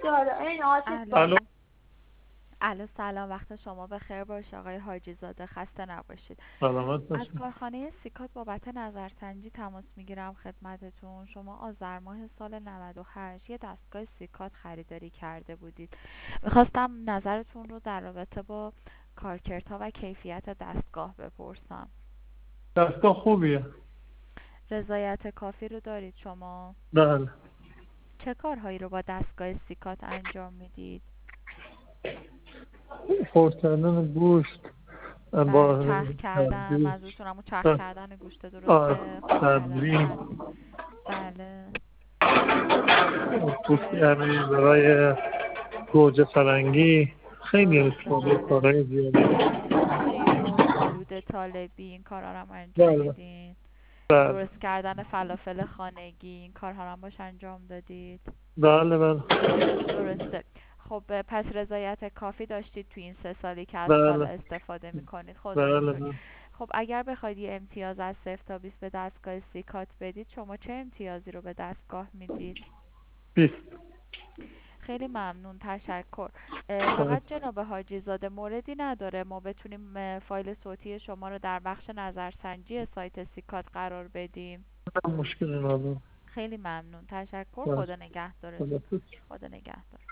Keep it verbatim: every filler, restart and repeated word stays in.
الو. الو. الو سلام، وقت شما بخیر باشه آقای حاجی زاده، خسته نباشید. سلامت از باشین. کارخانه سیکات بابت نظرسنجی تماس میگیرم خدمتتون. شما آذر ماه سال نود و هشت یه دستگاه سیکات خریداری کرده بودید. میخواستم نظرتون رو در رابطه با کارکردها و کیفیت دستگاه بپرسم. دستگاه خوبیه. رضایت کافی رو دارید شما؟ بله. چه کارهایی رو با دستگاه سیکات انجام میدید؟ خورد کردن گوشت بله، با چرخ کردن، تبدیل. منظورتونم اون چرخ کردن گوشت، آره. درسته؟ خرد کردن تبدیل. تبدیل. بله. پوست یعنی برای گوجه فرنگی خیلی استفاده بله. کارهای زیاده. جیرمرغ، آلوده طالبی، این کارها رو هم انجام بله. میدین؟ بله. درست کردن فلافل خانگی، این کارها رو هم باش انجام دادید؟ بله. بله. درسته. خب پس رضایت کافی داشتید تو این سه سالی که از کالا بله. استفاده میکنید، خدا رو بله. شکر. بله. خب اگر بخواید یه امتیاز از صفر تا بیست به دستگاه سیکات بدید، شما چه امتیازی رو به دستگاه میدید؟ بیست. خیلی ممنون، تشکر. اه، فقط جناب حاجی زاده موردی نداره ما بتونیم اه، فایل صوتی شما رو در بخش نظرسنجی سایت سیکات قرار بدیم؟ مشکلی ندارم. خیلی ممنون، تشکر. بله. خدا نگهدارتون. خدا. خدا نگهدار.